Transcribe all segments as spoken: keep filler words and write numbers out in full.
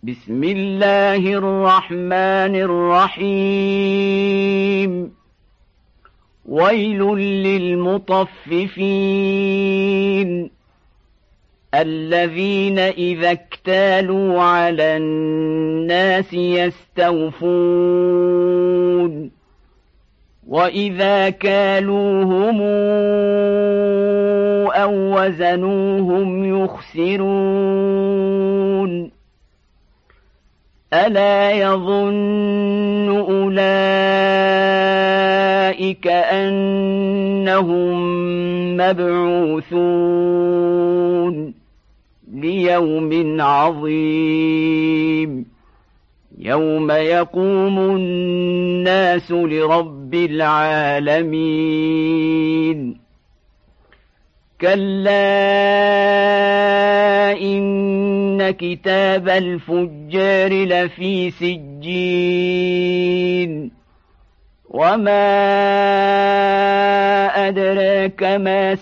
بسم الله الرحمن الرحيم. ويل للمطففين الذين إذا اكتالوا على الناس يستوفون وإذا كالوهم أو وزنوهم يخسرون. ألا يظن أولئك أنهم مبعوثون ليوم عظيم يوم يقوم الناس لرب العالمين. كلا إن كتاب الفجار لفي سجين وما أدراك ما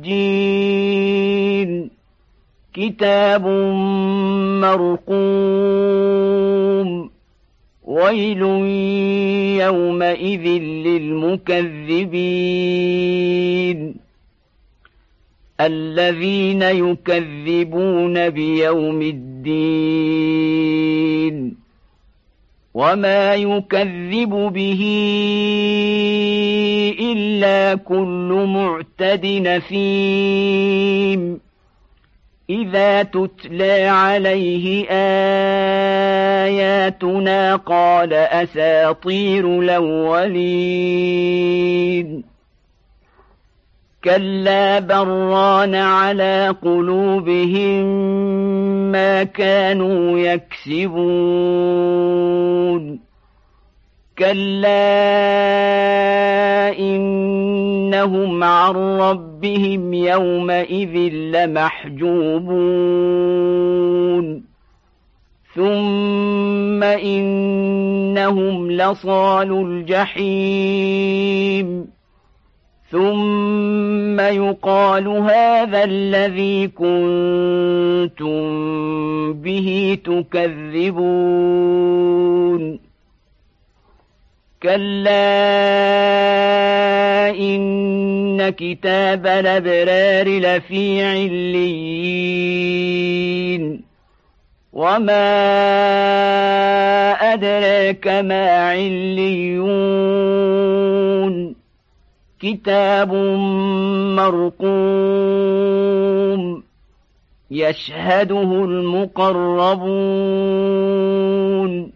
سجين كتاب مرقوم. ويل يومئذ للمكذبين الذين يكذبون بيوم الدين وما يكذب به إلا كل معتد نثيم إذا تتلى عليه آياتنا قال أساطير الأولين. كلا بران على قلوبهم ما كانوا يكسبون. كلا إنهم عن ربهم يومئذ لمحجوبون ثم إنهم لصالو الجحيم ثم يقال هذا الذي كنتم به تكذبون. كلا إن كتاب الأبرار لفي عليين وما أدراك ما عليون كتاب مرقوم يشهده المقربون.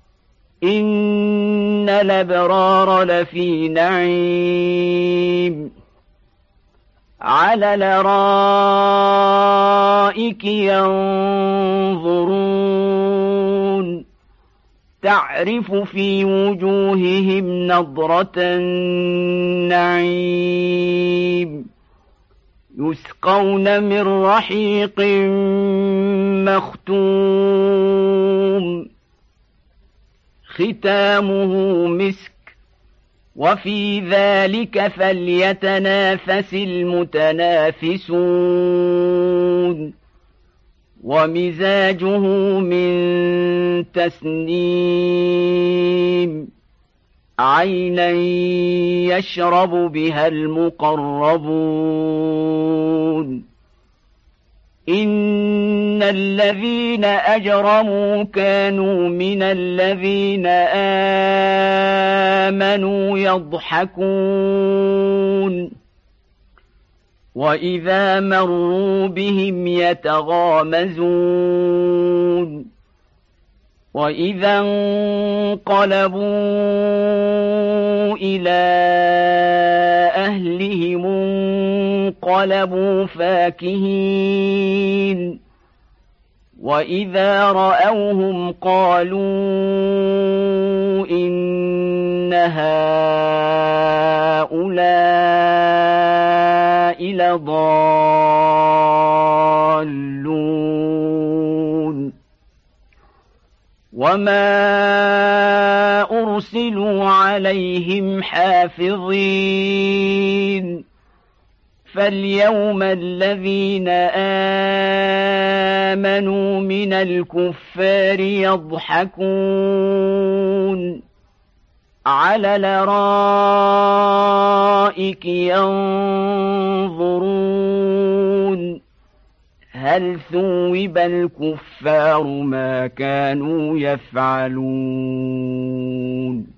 إن الأبرار لفي نعيم على الأرائك ينظرون تعرف في وجوههم نضرة النعيم يسقون من رحيق مختوم ختامه مسك وفي ذلك فليتنافس المتنافسون ومزاجه من تسنيم عينا يشرب بها المقربون. إن الذين أجرموا كانوا من الذين آمنوا يضحكون وإذا مروا بهم يتغامزون وإذا انقلبوا إلى أهلهم انقلبوا فاكهين وإذا رأوهم قالوا إن هؤلاء لضالون وما أرسلوا عليهم حافظين فاليوم الذين آمنوا من الكفار يضحكون على الأرائك ينظرون هل ثوب الكفار ما كانوا يفعلون